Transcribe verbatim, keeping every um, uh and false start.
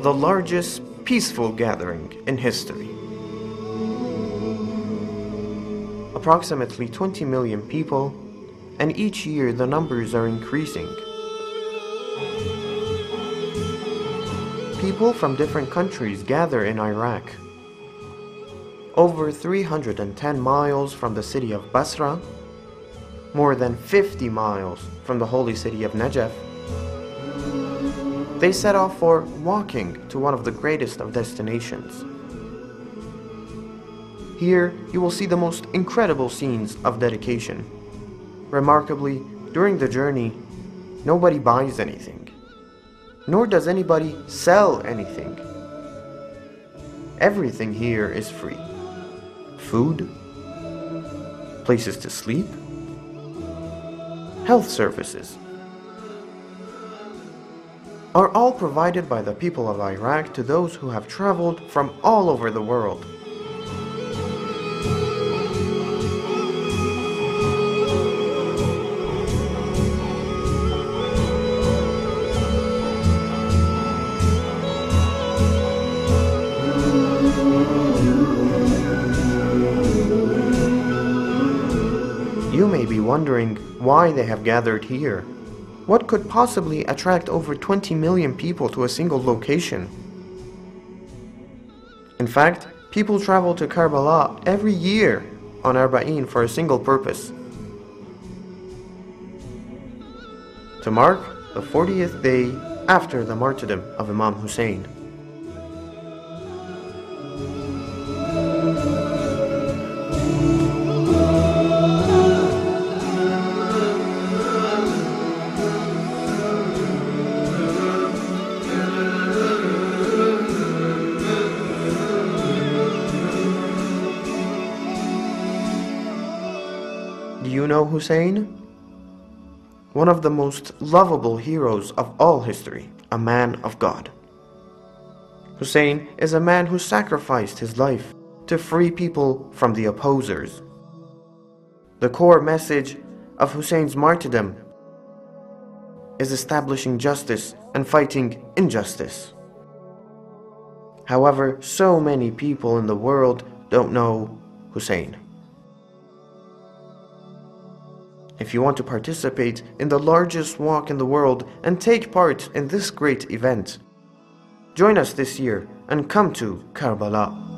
the largest peaceful gathering in history. Approximately twenty million people, and each year the numbers are increasing. People from different countries gather in Iraq. Over three hundred ten miles from the city of Basra, more than fifty miles from the holy city of Najaf, they set off for walking to one of the greatest of destinations. Here, you will see the most incredible scenes of dedication. Remarkably, during the journey, nobody buys anything, nor does anybody sell anything. Everything here is free. Food, places to sleep, health services are all provided by the people of Iraq to those who have traveled from all over the world. You may be wondering why they have gathered here. What could possibly attract over twenty million people to a single location? In fact, people travel to Karbala every year on Arba'een for a single purpose: to mark the fortieth day after the martyrdom of Imam Hussein. Do you know Hussein? One of the most lovable heroes of all history, a man of God. Hussein is a man who sacrificed his life to free people from the opposers. The core message of Hussein's martyrdom is establishing justice and fighting injustice. However, so many people in the world don't know Hussein. If you want to participate in the largest walk in the world and take part in this great event, join us this year and come to Karbala.